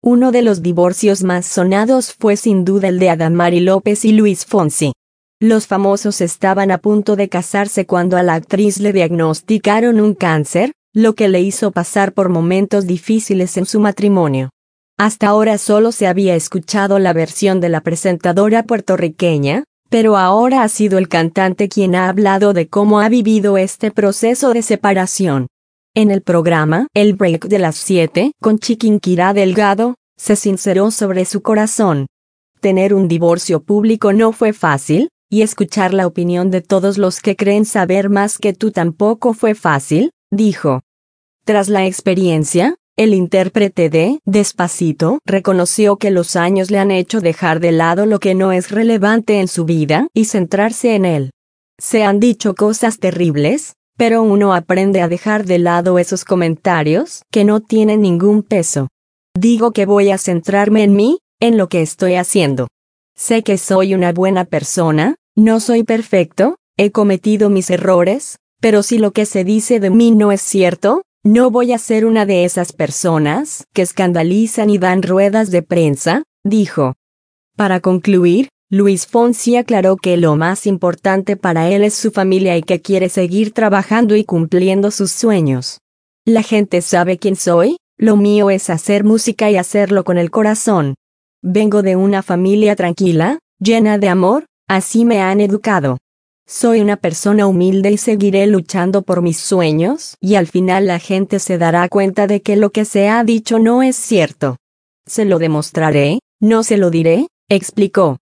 Uno de los divorcios más sonados fue sin duda el de Adamari López y Luis Fonsi. Los famosos estaban a punto de casarse cuando a la actriz le diagnosticaron un cáncer, lo que le hizo pasar por momentos difíciles en su matrimonio. Hasta ahora solo se había escuchado la versión de la presentadora puertorriqueña, pero ahora ha sido el cantante quien ha hablado de cómo ha vivido este proceso de separación. En el programa El Break de las 7, con Chiquinquirá Delgado, se sinceró sobre su corazón. Tener un divorcio público no fue fácil, y escuchar la opinión de todos los que creen saber más que tú tampoco fue fácil, dijo. Tras la experiencia, el intérprete de Despacito reconoció que los años le han hecho dejar de lado lo que no es relevante en su vida y centrarse en él. Se han dicho cosas terribles, pero uno aprende a dejar de lado esos comentarios que no tienen ningún peso. Digo que voy a centrarme en mí, en lo que estoy haciendo. Sé que soy una buena persona, no soy perfecto, he cometido mis errores, pero si lo que se dice de mí no es cierto, no voy a ser una de esas personas que escandalizan y dan ruedas de prensa, dijo. Para concluir, Luis Fonsi aclaró que lo más importante para él es su familia y que quiere seguir trabajando y cumpliendo sus sueños. La gente sabe quién soy, lo mío es hacer música y hacerlo con el corazón. Vengo de una familia tranquila, llena de amor, así me han educado. Soy una persona humilde y seguiré luchando por mis sueños y al final la gente se dará cuenta de que lo que se ha dicho no es cierto. Se lo demostraré, no se lo diré, explicó.